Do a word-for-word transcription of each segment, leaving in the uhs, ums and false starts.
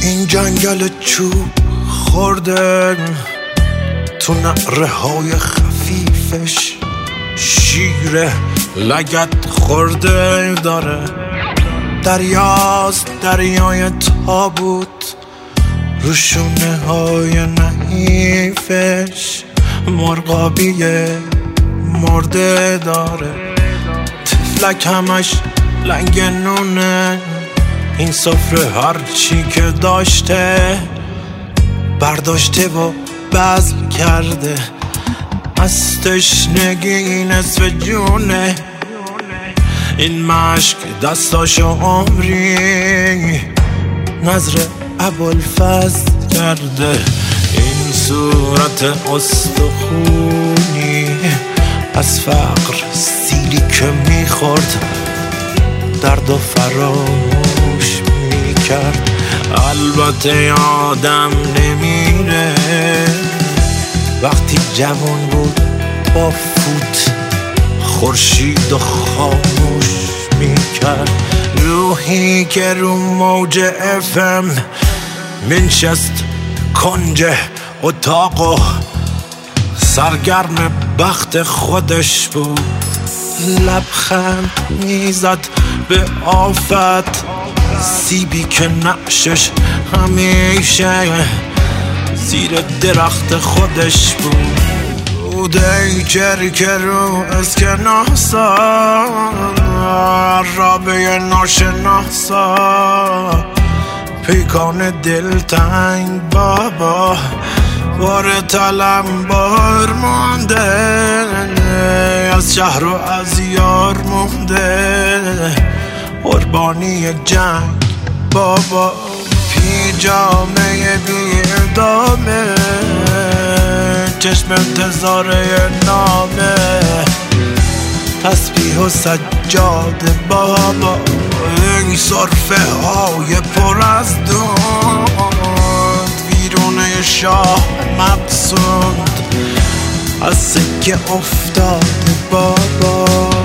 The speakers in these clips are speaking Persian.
این جنگل چوب خورده تو نعره های خفیفش شیر لگد خورده داره. دریاست دریای تابوت رو شونه های نحیفش مرغابی مرده داره. تفلک همش لنگ نونه، این سفره هرچی که داشته برداشته و بذل کرده. از تشنگی نصف جونه، این مشک دستاشو عمری نظر ابوالفضل کرده. این صورت استخونی از فقر سیلی که میخورد درد و فراموش میکرد. البته یادم نمیره وقتی جوان بود با فوت خورشید و خاموش میکرد. روحی که رو موج افم منشست کنج اتاق و سرگرم بخت خودش بود. لبخند میزد به آفت، سیبی که نقشش همیشه زیر درخت خودش بود. ای چرک رو اسکناسا رابه ناشناسا پیکان دلتنگ بابا بار تلم بار مونده از شهر و از یار مونده قربانی جنگ بابا پیجامه بیردامه چشم انتظاره نامه تسبیح و سجاده بابا این صرفه های پر از دود ویرونه شاه مبسود از سکه افتاده بابا.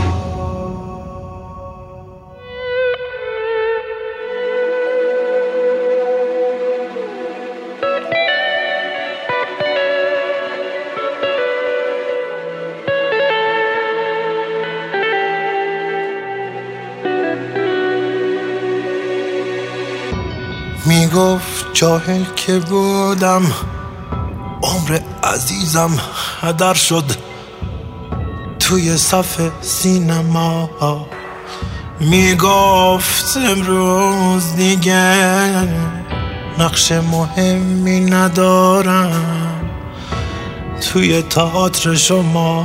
میگفت جاهل که بودم عمر عزیزم هدر شد توی صف سینما. میگفت امروز دیگه نقش مهمی ندارم توی تئاتر شما.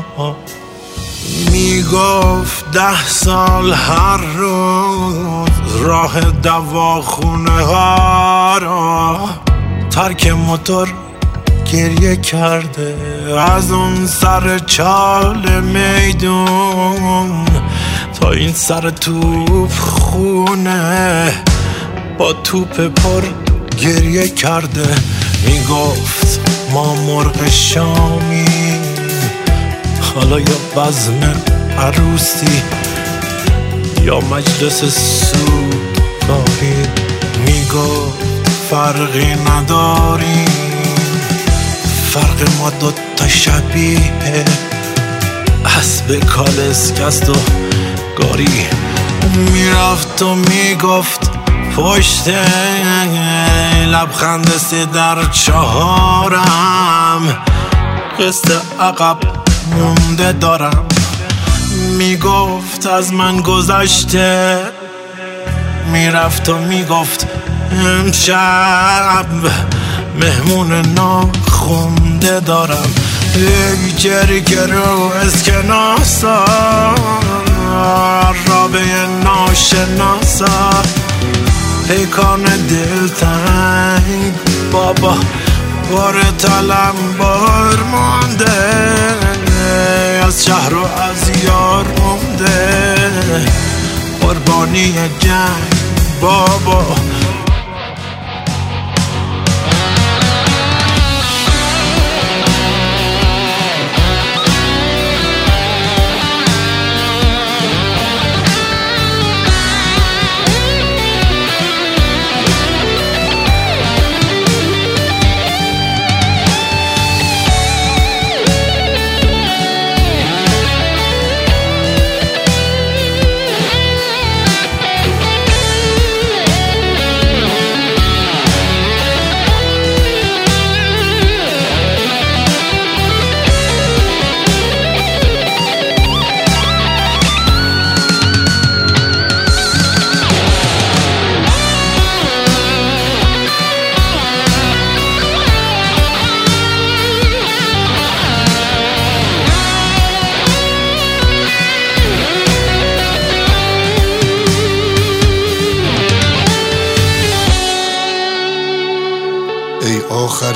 میگفت ده سال هر روز راه دواخونه ها را ترک موتور گریه کرده از اون سر چال میدون تا این سر توپ خونه با توپ پر گریه کرده. میگفت ما مرغ شامی حالا یا بزم عروسی یا مجلس سوگواری. میگفت فرقی نداریم فرق ما دوتا شبیه اسب کالسکست و گاری. میرفت و میگفت پشت لبخند سه در چهارم قسط عقب مونده دارم. میگفت از من گذشته میرفت و میگفت امشب مهمون ناخونده دارم. ای چرک رو اسکناسا رابه ناشناسا پیکان دلتنگ بابا بار تلم بار مونده از شهر و از یار مونده قربانی جنگ بابا.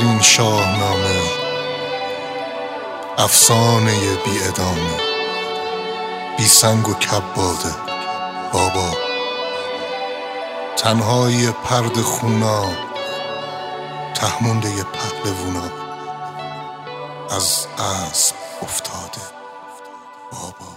این شاهنامه، افسانه بی ادامه، بی سنگ و کباده بابا، تنهای پرد خونا، تهمونده پهلوونا، از اسب افتاده بابا.